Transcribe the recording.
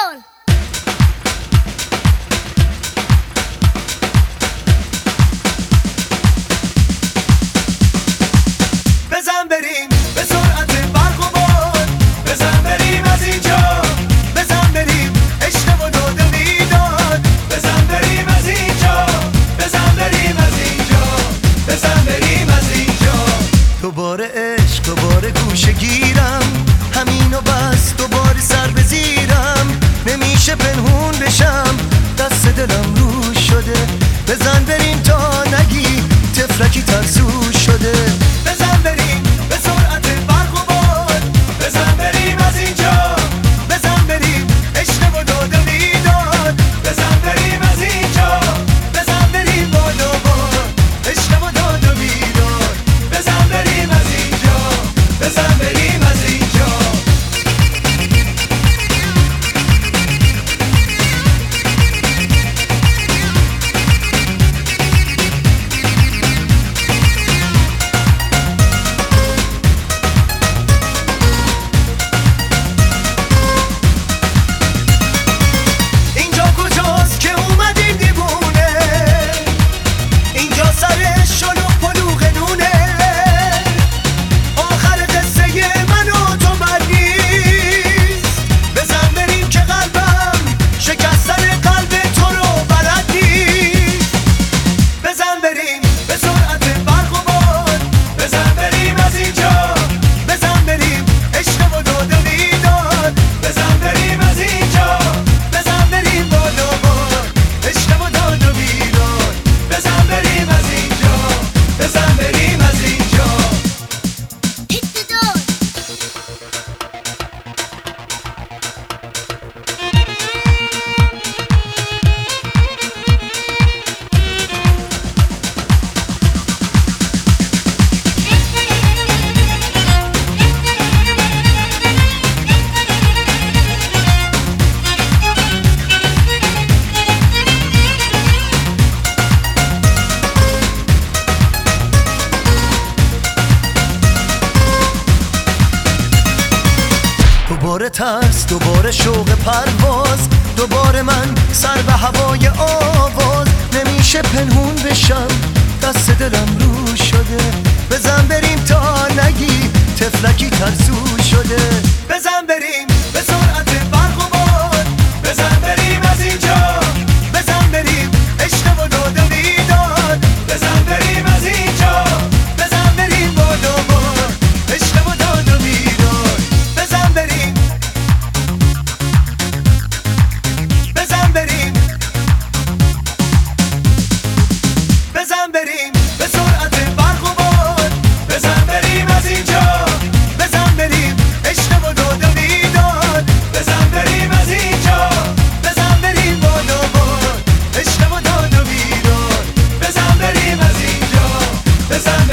دار. بزن بریم به سرعت برق و باد، بزن بریم از اینجا، بزن بریم عشق و داد و بیداد، بزن بریم از اینجا، بزن بریم از اینجا، بزن بریم از اینجا. دوباره عشق، دوباره گوشه گیرم، همین و بس، دوباره سر بزیرم، نمیشه پنهون بشم، دست دلم رو شده، بزن بریم تا نگی تفلکی ترسو شده. بزن بریم به سرعت برق و باد، بزن بریم از اینجا، بزن بریم عشق و داد و بیداد، بزن بریم از اینجا، بزن بریم باد و باد، عشق و داد و بیداد، بزن بریم از اینجا، بزن بریم از اینجا. دوباره ترس، دوباره شوق پرواز، دوباره من سر به هوای آواز، نمیشه پنهون بشم، دست دلم رو شده، بزن بریم تا نگی تفلکی ترسو شده. بزن بریم به سرعت برق و باد، بزن بریم از اینجا، بزن بریم عشق و داد و بیداد، بزن بریم از اینجا، بزن بریم باد و باد، عشق و داد و بیداد، بزن بریم، بزن بریم، بزن بریم به سرعت برق و باد، بزن بریم از اینجا، بزن بریم عشق و داد و بیداد، بزن بریم از اینجا، بزن بریم باد و باد، عشق و داد و بیداد، بزن بریم از اینجا، بزن